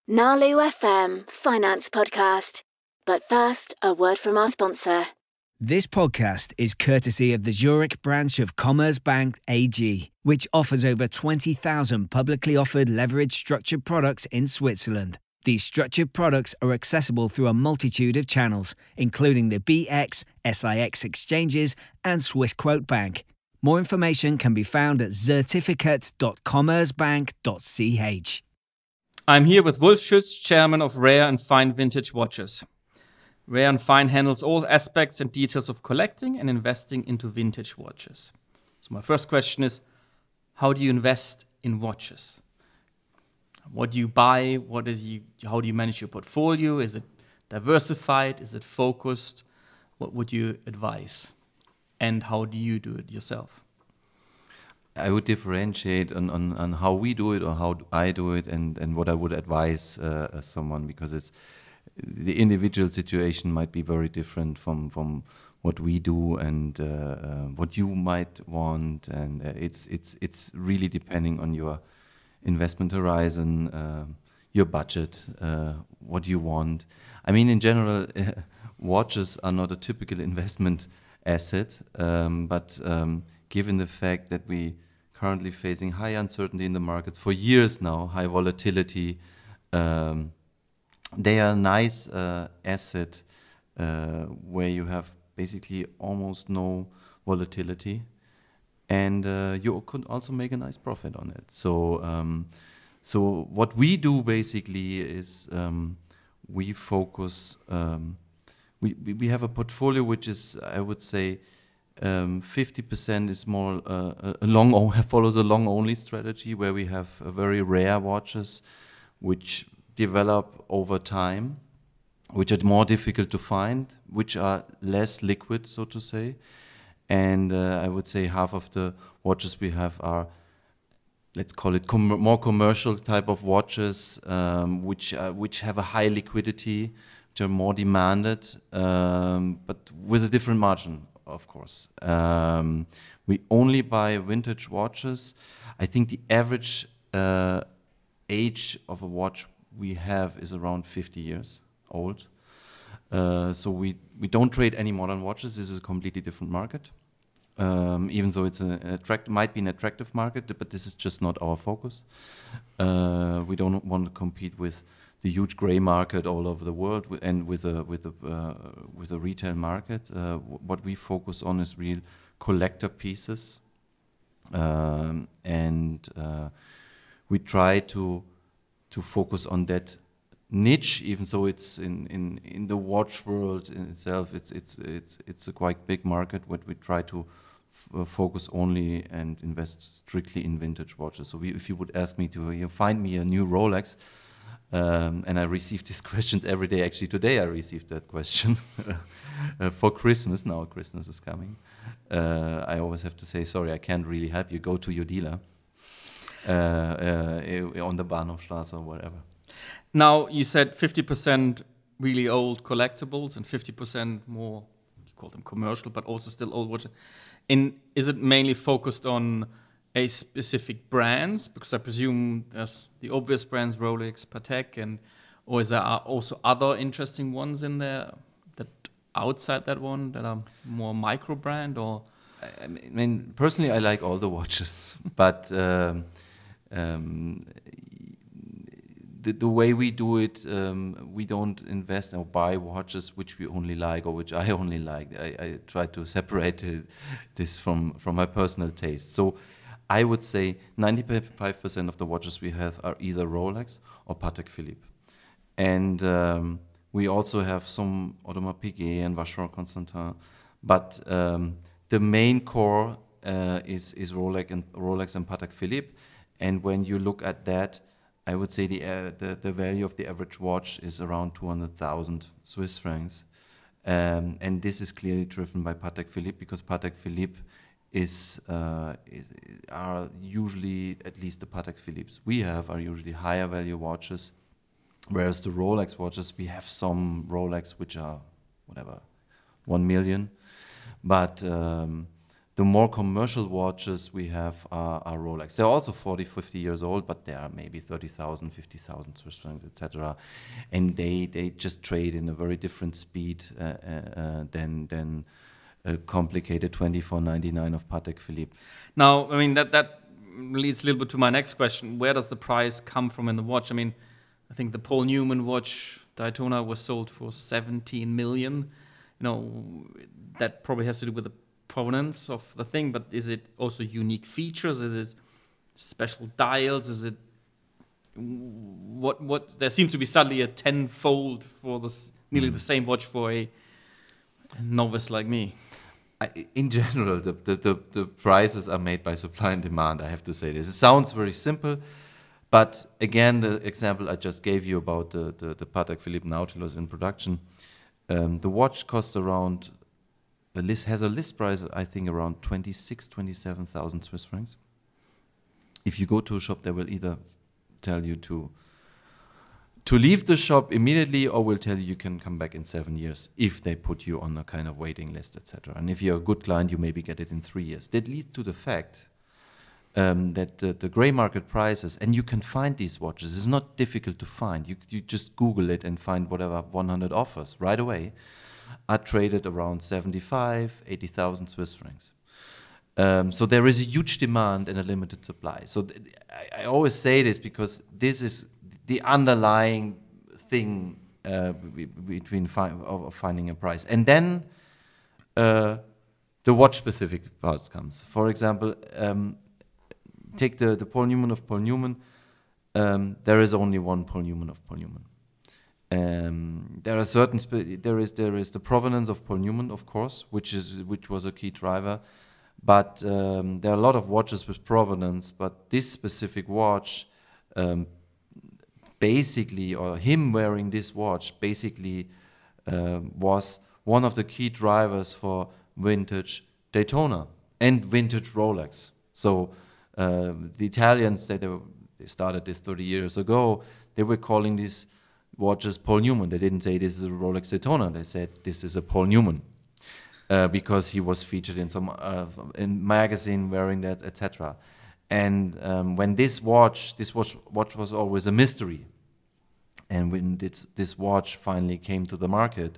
Nalu FM Finance Podcast. But first, a word from our sponsor. This podcast is courtesy of the Zurich branch of Commerzbank AG, which offers over 20,000 publicly offered leveraged structured products in Switzerland. These structured products are accessible through a multitude of channels, including the BX, SIX exchanges, and Swissquote Bank. More information can be found at certificate.commerzbank.ch. I'm here with Wolf Schütz, chairman of Rare and Fine Vintage Watches. Rare and Fine handles all aspects and details of collecting and investing into vintage watches. So my first question is, how do you invest in watches? What do you buy? How do you manage your portfolio? Is it diversified? Is it focused? What would you advise? And how do you do it yourself? I would differentiate on how we do it or how I do it and what I would advise someone, because it's the individual situation might be very different from what we do and what you might want, and it's really depending on your investment horizon, your budget, what you want. I mean, in general, watches are not a typical investment asset, but given the fact that we currently facing high uncertainty in the markets for years now, high volatility, they are a nice asset where you have basically almost no volatility, and you could also make a nice profit on it. So what we do basically is we focus. We have a portfolio which is, I would say, 50% is more follows a long only strategy, where we have very rare watches which develop over time, which are more difficult to find, which are less liquid, so to say. And I would say half of the watches we have are, let's call it more commercial type of watches, which have a high liquidity, which are more demanded, but with a different margin, of course. We only buy vintage watches. I think the average age of a watch we have is around 50 years old. So we don't trade any modern watches. This is a completely different market. Even though it's might be an attractive market, but this is just not our focus. We don't want to compete with the huge gray market all over the world and with a retail market. What we focus on is real collector pieces, and we try to focus on that niche, even though it's in the watch world in itself. It's a quite big market. What we try to focus only and invest strictly in vintage watches. So if you would ask me to find me a new Rolex. And I receive these questions every day. Actually, today I received that question for Christmas. Now Christmas is coming. I always have to say, sorry, I can't really help you. Go to your dealer on the Bahnhofstrasse or whatever. Now, you said 50% really old collectibles and 50% more, you call them commercial, but also still old watches. Is it mainly focused on a specific brands? Because I presume there's the obvious brands, Rolex, Patek, or is there also other interesting ones in there that outside that one that are more micro brand? Or I mean, personally, I like all the watches, but the way we do it, we don't invest or buy watches which we only like or which I only like. I try to separate this from my personal taste. So I would say 95% of the watches we have are either Rolex or Patek Philippe. And we also have some Audemars Piguet and Vacheron Constantin. But the main core is Rolex and Patek Philippe. And when you look at that, I would say the value of the average watch is around 200,000 Swiss francs. And this is clearly driven by Patek Philippe, because Patek Philippe are usually, at least the Patek Philippe's we have, are usually higher value watches, whereas the Rolex watches, we have some Rolex which are, 1 million, but the The more commercial watches we have are Rolex. They're also 40, 50 years old, but they are maybe 30,000, 50,000 Swiss francs, etc. And they just trade in a very different speed than a complicated 24.99 of Patek Philippe. Now, I mean, that leads a little bit to my next question. Where does the price come from in the watch? I mean, I think the Paul Newman watch, Daytona, was sold for 17 million. You know, that probably has to do with the provenance of the thing, but is it also unique features? Is it special dials? Is it what there seems to be suddenly a tenfold for this nearly the same watch for a novice like me? In general, the prices are made by supply and demand. I have to say this. It sounds very simple, but again, the example I just gave you about the Patek Philippe Nautilus in production, the watch costs around. Has a list price, I think, around 27,000 Swiss francs. If you go to a shop, they will either tell you to leave the shop immediately, or will tell you can come back in 7 years if they put you on a kind of waiting list, etc. And if you're a good client, you maybe get it in 3 years. That leads to the fact that the gray market prices, and you can find these watches. It's not difficult to find. You just Google it and find whatever 100 offers right away. Are traded around 75, 80,000 Swiss francs. So there is a huge demand and a limited supply. So I always say this because this is the underlying thing between finding a price. And then the watch-specific parts comes. For example, take the Paul Newman of Paul Newman. There is only one Paul Newman of Paul Newman. There are certain there is the provenance of Paul Newman, of course, which was a key driver, but there are a lot of watches with provenance. But this specific watch, basically, or him wearing this watch, basically was one of the key drivers for vintage Daytona and vintage Rolex. So the Italians, they started this 30 years ago. They were calling these watches Paul Newman. They didn't say this is a Rolex Daytona. They said this is a Paul Newman because he was featured in some in magazine wearing that, etc. And when this watch was always a mystery. And when this watch finally came to the market,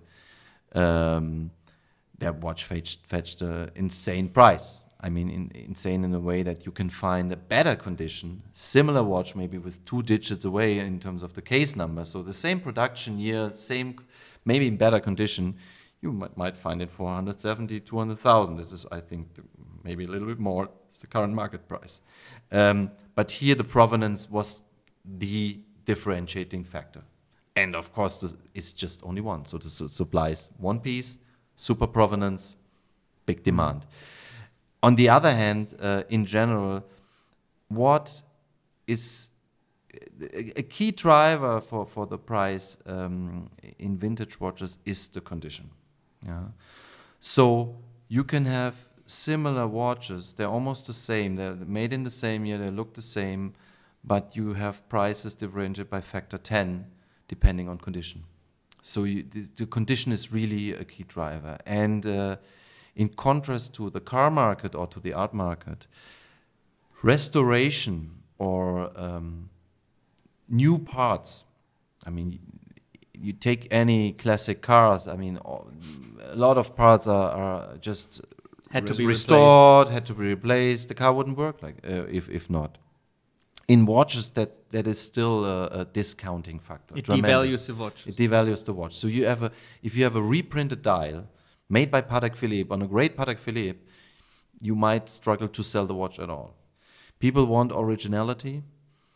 that watch fetched an insane price. I mean, insane in a way that you can find a better condition, similar watch maybe with 2 digits away in terms of the case number. So the same production year, same, maybe in better condition, you might find it for 170, 200,000. This is, I think, maybe a little bit more. It's the current market price. But here the provenance was the differentiating factor. And of course, it's just only one. So this supplies one piece, super provenance, big demand. On the other hand, in general, what is a key driver for the price in vintage watches is the condition. Yeah. So you can have similar watches, they're almost the same, they're made in the same year, they look the same, but you have prices differentiated by factor 10 depending on condition. So the condition is really a key driver. And in contrast to the car market or to the art market, restoration or new parts, I mean, you take any classic cars, I mean, a lot of parts are just had to be restored, had to be replaced. The car wouldn't work like if not. In watches, that is still a discounting factor. It tremendous. devalues the watch. It devalues the watch. So if you have a reprinted dial made by Patek Philippe on a great Patek Philippe, you might struggle to sell the watch at all. People want originality,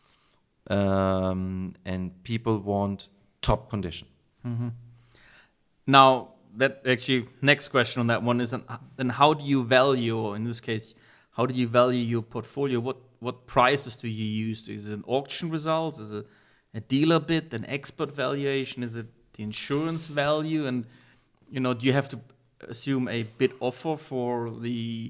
and people want top condition. Mm-hmm. Now, that actually next question on that one is then how do you value, or in this case, how do you value your portfolio? What prices do you use? Is it an auction results? Is it a dealer bid, an expert valuation? Is it the insurance value? And do you have to assume a bid offer for the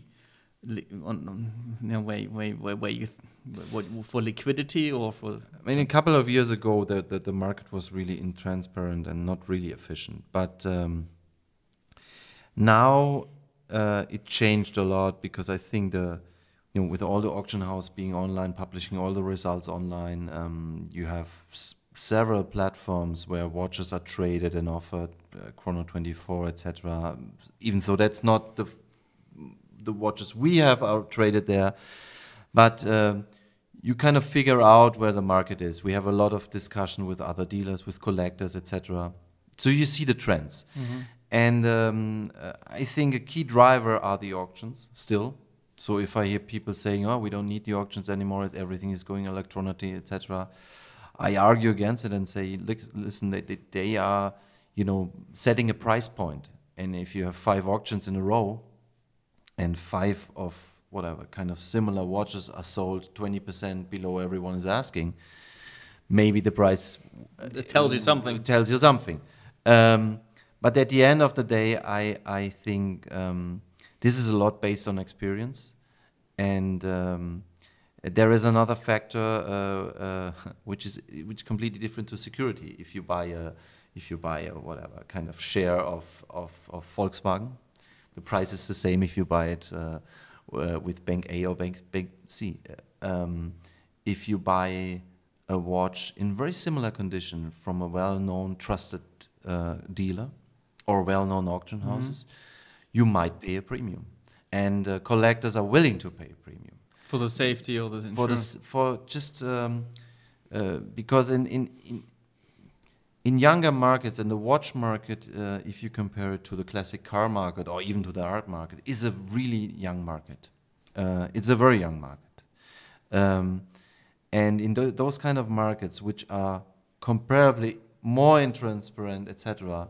for liquidity or for? I mean, a couple of years ago, the market was really intransparent and not really efficient. But now it changed a lot because I think with all the auction house being online, publishing all the results online, you have several platforms where watches are traded and offered, Chrono24, etc. Even though that's not the watches we have are traded there, but you kind of figure out where the market is. We have a lot of discussion with other dealers, with collectors, etc. So you see the trends. And I think a key driver are the auctions still. So if I hear people saying, "Oh, we don't need the auctions anymore; everything is going electronically, etc." I argue against it and say, listen, they are, setting a price point. And if you have 5 auctions in a row, and 5 of whatever kind of similar watches are sold 20% below everyone is asking, maybe the price it tells you something. It tells you something. But at the end of the day, I think this is a lot based on experience, and there is another factor which is completely different to security. If you buy a whatever kind of share of Volkswagen, the price is the same if you buy it with Bank A or Bank C. If you buy a watch in very similar condition from a well-known, trusted dealer or well-known auction houses, you might pay a premium, and collectors are willing to pay a premium for the safety or the insurance. Because in younger markets, in the watch market, if you compare it to the classic car market or even to the art market, is a really young market. It's a very young market. And in those kind of markets, which are comparably more intransparent, etc.,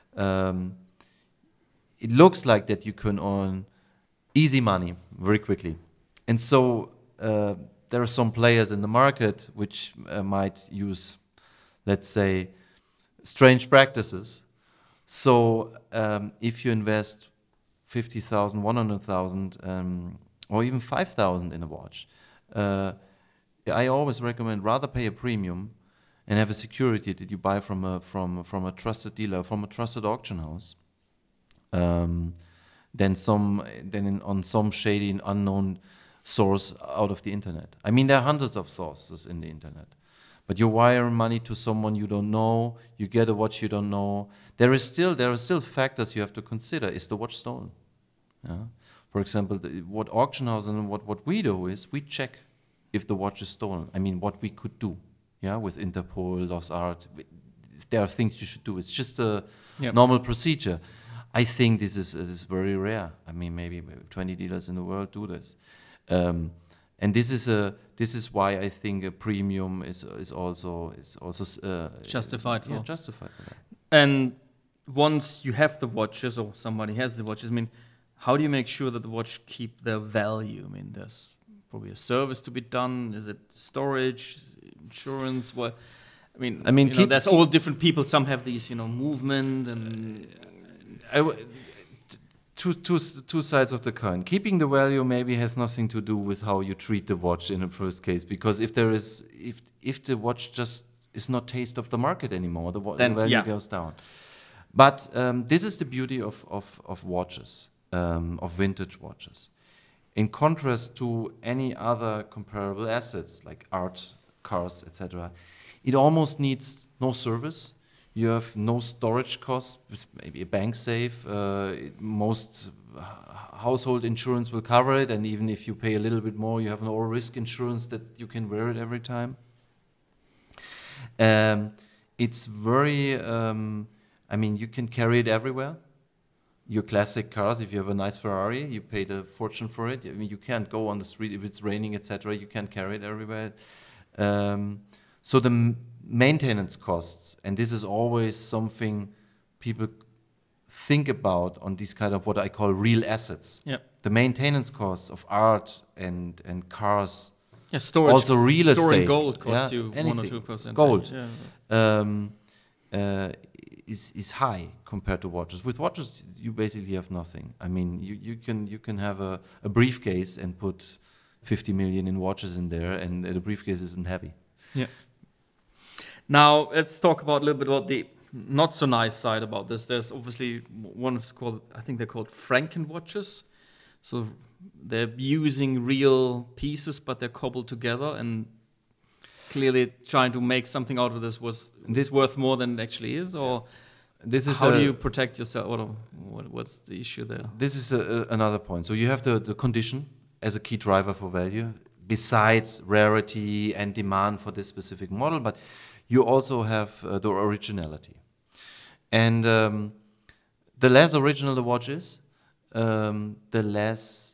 it looks like that you can earn easy money very quickly. And so there are some players in the market which might use, let's say, strange practices. So if you invest 50,000, 100,000, or even 5,000 in a watch, I always recommend rather pay a premium and have a security that you buy from a trusted dealer, from a trusted auction house, than on some shady and unknown source out of the internet. I mean, there are hundreds of sources in the internet, but you wire money to someone you don't know, you get a watch you don't know. There are still factors you have to consider. Is the watch stolen? Yeah. For example, what auction house and what we do is we check if the watch is stolen. I mean, what we could do, with Interpol, Lost Art. There are things you should do. It's just a normal procedure. I think this is very rare. I mean, maybe 20 dealers in the world do this, and this is why I think a premium is also justified for. Yeah, justified for that. And once you have the watches or somebody has the watches, I mean, how do you make sure that the watch keep their value? I mean, there's probably a service to be done. Is it storage, insurance? What? I mean, there's all different people. Some have these, movement and. Two sides of the coin. Keeping the value maybe has nothing to do with how you treat the watch in a first case, because if the watch just is not taste of the market anymore, the value goes down. But this is the beauty of watches, of vintage watches. In contrast to any other comparable assets like art, cars, etc., it almost needs no service. You have no storage costs, maybe a bank safe. Most household insurance will cover it, and even if you pay a little bit more, you have an all-risk insurance that you can wear it every time. It's very, you can carry it everywhere. Your classic cars, if you have a nice Ferrari, you paid a fortune for it. I mean, you can't go on the street if it's raining, etc. You can't carry it everywhere. So the maintenance costs, and this is always something people think about on these kind of what I call real assets. Yeah. The maintenance costs of art and cars, storage, also real estate. Storing gold costs you anything. 1 or 2%. Gold is high compared to watches. With watches, you basically have nothing. I mean, you can have a briefcase and put 50 million in watches in there, and the briefcase isn't heavy. Yeah. Now let's talk about a little bit about the not so nice side about this. There's obviously one of called, I think they're called Franken watches. So they're using real pieces, but they're cobbled together, and clearly trying to make something out of this was this worth more than it actually is. Or This is how do you protect yourself? What's the issue there? This is another point. So you have the condition as a key driver for value, besides rarity and demand for this specific model, but you also have the originality. And the less original the watch is, the less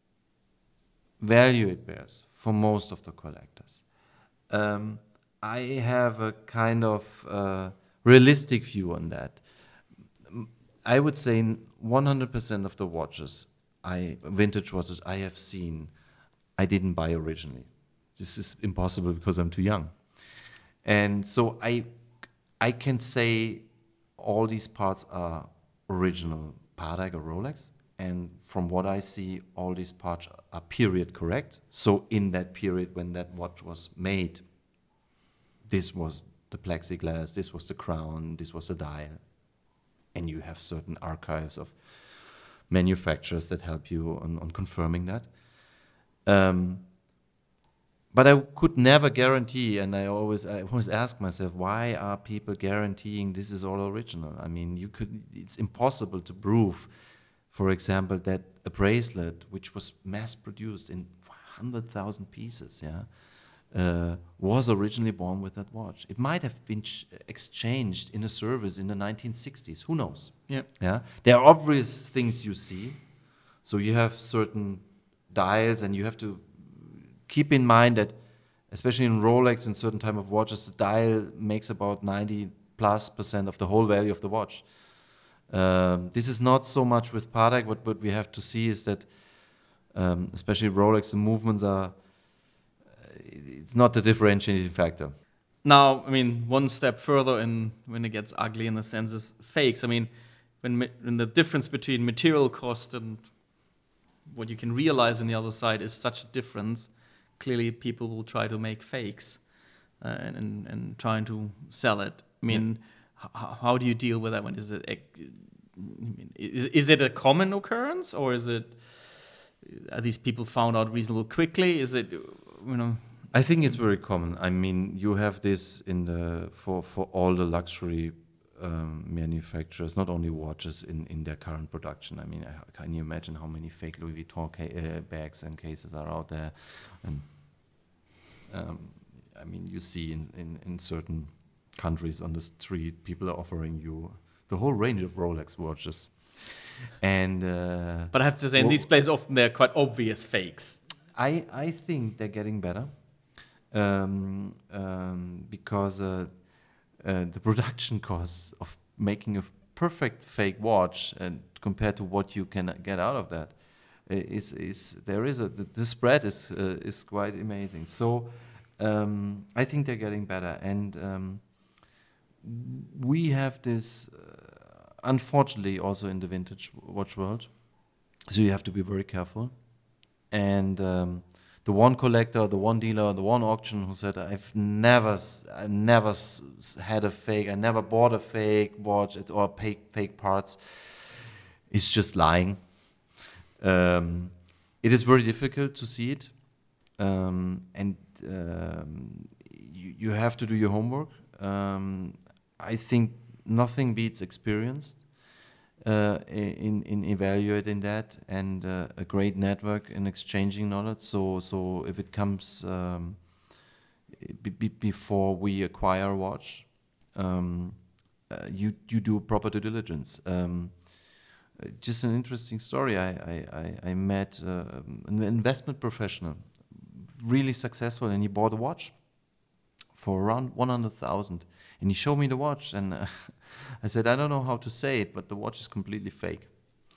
value it bears for most of the collectors. I have a kind of realistic view on that. I would say 100% of the watches, vintage watches I have seen, I didn't buy originally. This is impossible because I'm too young. And so I can say all these parts are original Patek or Rolex. And from what I see, all these parts are period correct. So in that period when that watch was made, this was the plexiglass, this was the crown, this was the dial. And you have certain archives of manufacturers that help you on confirming that. But I could never guarantee, and I always ask myself, why are people guaranteeing this is all original? I mean, it's impossible to prove, for example, that a bracelet, which was mass-produced in 100,000 pieces, was originally born with that watch. It might have been exchanged in a service in the 1960s. Who knows? Yeah. There are obvious things you see. So you have certain dials, and you have to keep in mind that, especially in Rolex and certain type of watches, the dial makes about 90+% of the whole value of the watch. This is not so much with Patek. What we have to see is that, especially Rolex, the movements are. It's not the differentiating factor. Now, I mean, one step further, and when it gets ugly in the sense is fakes. I mean, when the difference between material cost and what you can realize on the other side is such a difference, clearly people will try to make fakes and trying to sell it. I mean, how do you deal with that? When is it a common occurrence, or are these people found out reasonably quickly? Is it, I think it's very common. I mean, you have this for all the luxury manufacturers, not only watches in their current production. I mean, can you imagine how many fake Louis Vuitton bags and cases are out there? And I mean, you see in certain countries on the street, people are offering you the whole range of Rolex watches. And but I have to say, in these places, often they're quite obvious fakes. I think they're getting better. Because the production costs of making a perfect fake watch, and compared to what you can get out of that, the spread is quite amazing. So I think they're getting better, and we have this unfortunately also in the vintage watch world. So you have to be very careful, and the one collector, the one dealer, the one auction who said, I never had a fake, I never bought a fake watch or fake parts, is just lying. It is very difficult to see it, and you have to do your homework. I think nothing beats experience in evaluating that, and a great network in exchanging knowledge. So if it comes before we acquire a watch, you do proper due diligence. Just an interesting story. I met an investment professional, really successful, and he bought a watch for around 100,000. And he showed me the watch, and I said, I don't know how to say it, but the watch is completely fake.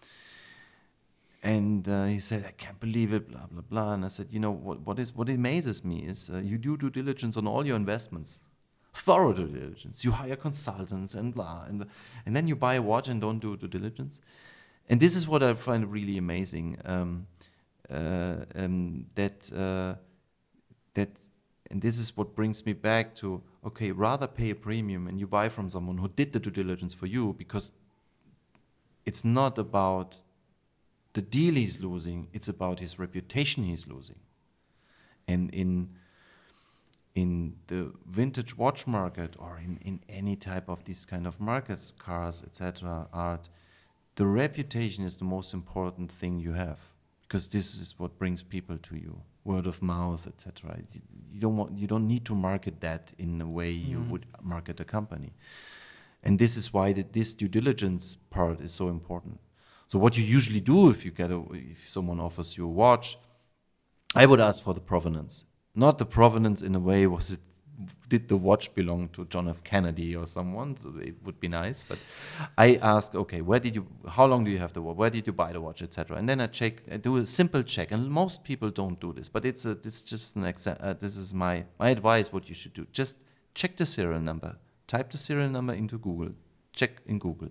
And he said, I can't believe it, blah, blah, blah. And I said, what amazes me is you do due diligence on all your investments. Thorough due diligence. You hire consultants and blah. And then you buy a watch and don't do due diligence. And this is what I find really amazing, that and this is what brings me back to, okay, rather pay a premium and you buy from someone who did the due diligence for you, because it's not about the deal he's losing, it's about his reputation he's losing. And in the vintage watch market, or in any type of these kind of markets, cars, etc., art, the reputation is the most important thing you have, because this is what brings people to you, word of mouth, etc. You don't need to market that in a way you would market a company. And this is why this due diligence part is so important. So what you usually do if someone offers you a watch, I would ask for the provenance. Not the provenance in a way, did the watch belong to John F. Kennedy or someone? So it would be nice. But I ask, okay, how long do you have the watch? Where did you buy the watch, etc. And then I do a simple check. And most people don't do this, but it's just an this is my advice. What you should do: just check the serial number. Type the serial number into Google. Check in Google.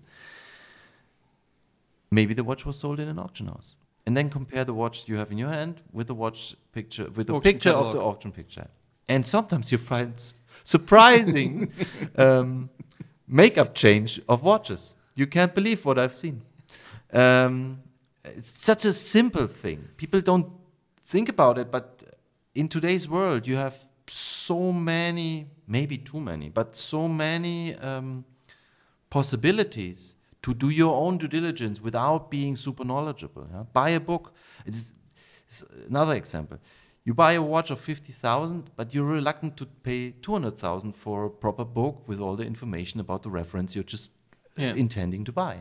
Maybe the watch was sold in an auction house. And then compare the watch you have in your hand with the watch picture, with the picture of the auction picture. And sometimes you find surprising makeup change of watches. You can't believe what I've seen. It's such a simple thing. People don't think about it, but in today's world, you have so many, maybe too many, but so many possibilities to do your own due diligence without being super knowledgeable. Yeah? Buy a book. It's another example. You buy a watch of 50,000, but you're reluctant to pay 200,000 for a proper book with all the information about the reference you're just intending to buy.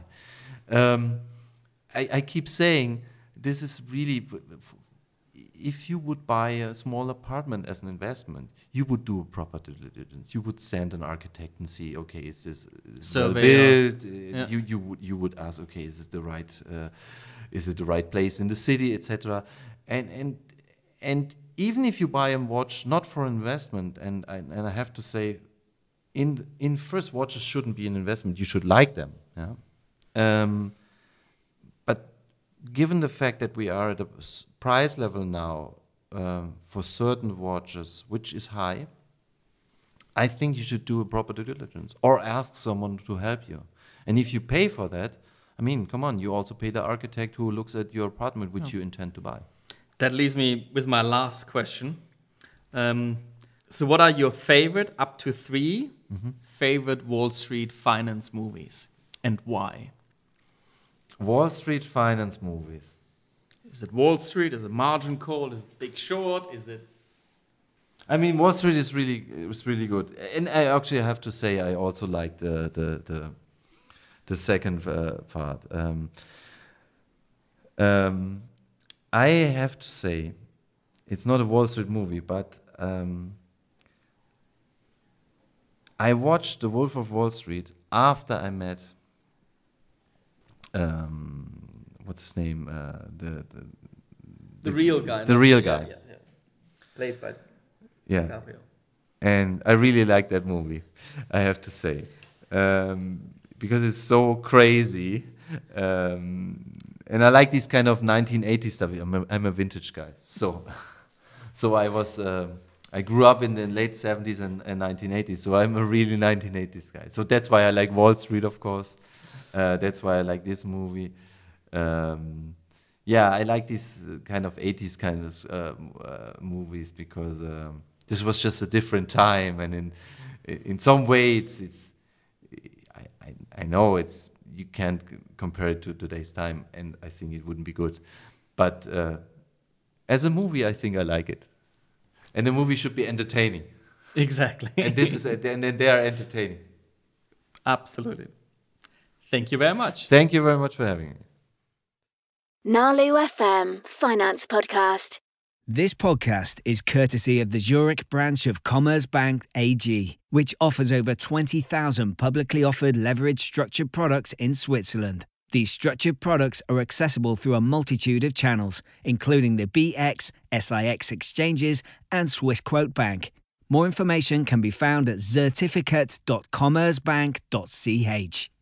I keep saying this is really, if you would buy a small apartment as an investment, you would do a proper due diligence. You would send an architect and see, okay, is this well built? You would ask, okay, is it the right place in the city, etc. And even if you buy a watch not for investment, and I have to say, in first, watches shouldn't be an investment. You should like them. Yeah. But given the fact that we are at a price level now for certain watches, which is high, I think you should do a proper due diligence or ask someone to help you. And if you pay for that, I mean, come on, you also pay the architect who looks at your apartment, which you intend to buy. That leaves me with my last question. So what are your favorite, up to 3, favorite Wall Street finance movies, and why? Wall Street finance movies. Is it Wall Street? Is it Margin Call? Is it Big Short? Is it? I mean, Wall Street is really good, and I actually have to say I also like the second part. I have to say, it's not a Wall Street movie, but I watched The Wolf of Wall Street after I met. What's his name? The real guy. The real guy. Yeah. Played by DiCaprio. And I really like that movie, I have to say, because it's so crazy, and I like this kind of 1980s stuff. I'm a vintage guy, so I grew up in the late 70s and 1980s, so I'm a really 1980s guy. So that's why I like Wall Street, of course. That's why I like this movie. I like these kind of 80s kind of movies because this was just a different time, and in some way I know you can't compare it to today's time, and I think it wouldn't be good. But as a movie, I think I like it, and the movie should be entertaining. Exactly. And they are entertaining. Absolutely. Thank you very much. Thank you very much for having me. Nalu FM Finance Podcast. This podcast is courtesy of the Zurich branch of Commerzbank AG, which offers over 20,000 publicly offered leveraged structured products in Switzerland. These structured products are accessible through a multitude of channels, including the BX, SIX exchanges, and Swissquote Bank. More information can be found at certificate.commerzbank.ch.